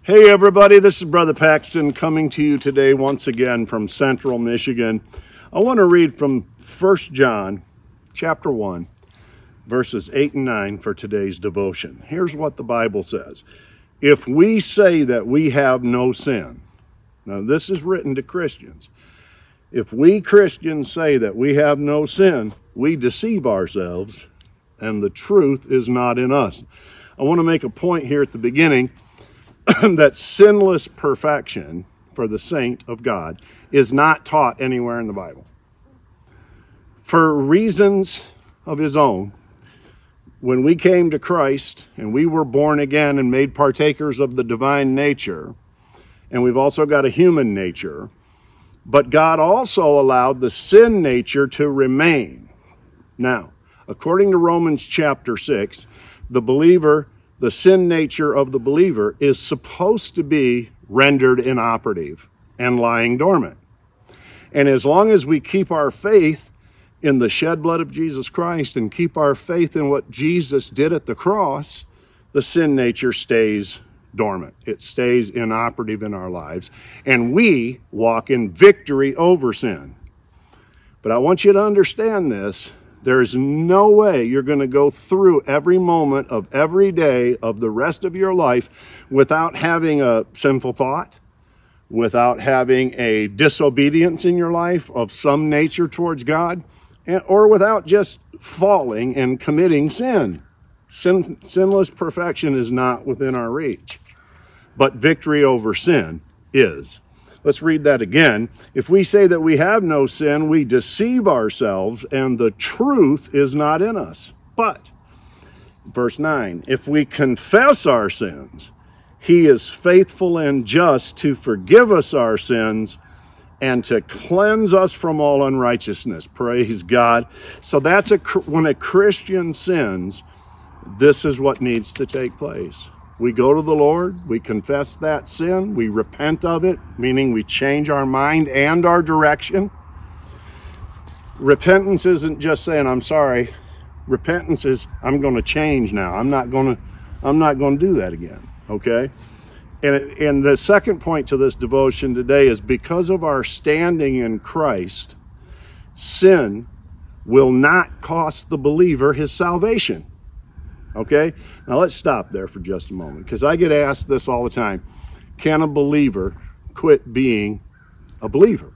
Hey everybody, this is Brother Paxton coming to you today once again from Central Michigan. I want to read from 1 John chapter 1, verses 8 and 9 for today's devotion. Here's what the Bible says. If we say that we have no sin, now this is written to Christians. If we Christians say that we have no sin, we deceive ourselves and the truth is not in us. I want to make a point here at the beginning that sinless perfection for the saint of God is not taught anywhere in the Bible. For reasons of his own, when we came to Christ and we were born again and made partakers of the divine nature, and we've also got a human nature, but God also allowed the sin nature to remain. Now, according to Romans chapter 6, the sin nature of the believer is supposed to be rendered inoperative and lying dormant. And as long as we keep our faith in the shed blood of Jesus Christ and keep our faith in what Jesus did at the cross, the sin nature stays dormant. It stays inoperative in our lives, and we walk in victory over sin. But I want you to understand this. There's no way you're going to go through every moment of every day of the rest of your life without having a sinful thought, without having a disobedience in your life of some nature towards God, or without just falling and committing sin. Sinless perfection is not within our reach, but victory over sin is. Let's read that again. If we say that we have no sin, we deceive ourselves, and the truth is not in us. But, verse 9, if we confess our sins, he is faithful and just to forgive us our sins and to cleanse us from all unrighteousness. Praise God. So that's when a Christian sins, this is what needs to take place. We go to the Lord, we confess that sin, we repent of it, meaning we change our mind and our direction. Repentance isn't just saying, I'm sorry. Repentance is, I'm going to change now. I'm not going to do that again, okay? And the second point to this devotion today is because of our standing in Christ, sin will not cost the believer his salvation. Okay? Now let's stop there for just a moment, because I get asked this all the time. Can a believer quit being a believer?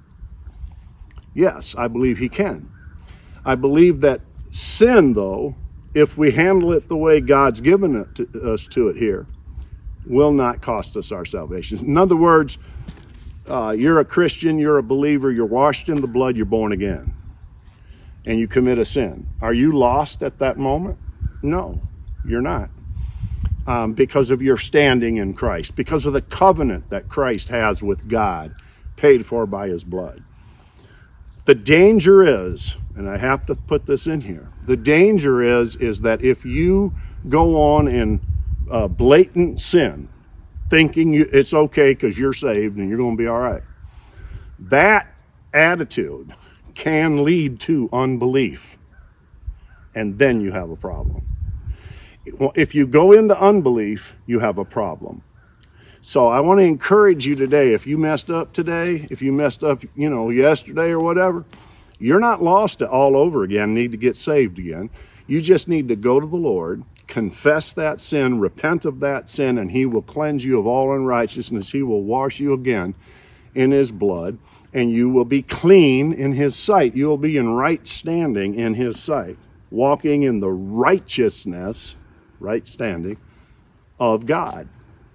Yes, I believe he can. I believe that sin, though, if we handle it the way God's given us to it here, will not cost us our salvation. In other words, you're a Christian, you're a believer, you're washed in the blood, you're born again, and you commit a sin. Are you lost at that moment? No. You're not, because of your standing in Christ, because of the covenant that Christ has with God, paid for by his blood. The danger is, and I have to put this in here, the danger is that if you go on in blatant sin, thinking it's okay because you're saved and you're going to be all right, that attitude can lead to unbelief, and then you have a problem. If you go into unbelief, you have a problem. So I want to encourage you today, if you messed up today, if you messed up, yesterday or whatever, you're not lost all over again, need to get saved again. You just need to go to the Lord, confess that sin, repent of that sin, and he will cleanse you of all unrighteousness. He will wash you again in his blood, and you will be clean in his sight. You will be in right standing in his sight, walking in the righteousness, right standing of God.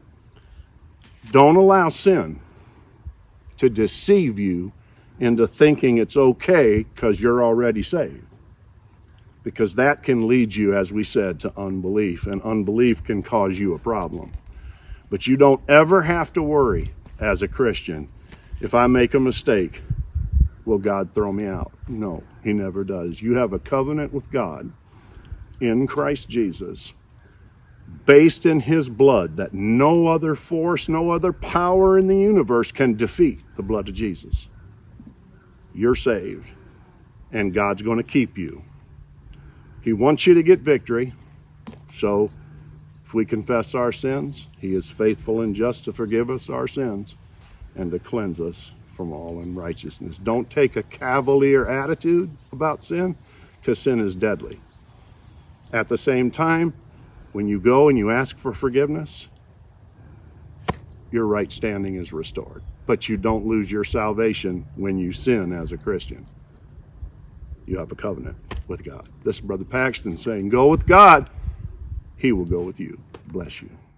Don't allow sin to deceive you into thinking it's okay because you're already saved, because that can lead you, as we said, to unbelief, and unbelief can cause you a problem. But you don't ever have to worry as a Christian, if I make a mistake, will God throw me out? No, he never does. You have a covenant with God in Christ Jesus, based in his blood, that no other force, no other power in the universe can defeat the blood of Jesus. You're saved, and God's going to keep you. He wants you to get victory, so If we confess our sins, he is faithful and just to forgive us our sins and to cleanse us from all unrighteousness. Don't take a cavalier attitude about sin, because sin is deadly. At the same time, when you go and you ask for forgiveness, your right standing is restored. But you don't lose your salvation when you sin as a Christian. You have a covenant with God. This is Brother Paxton saying, go with God. He will go with you. Bless you.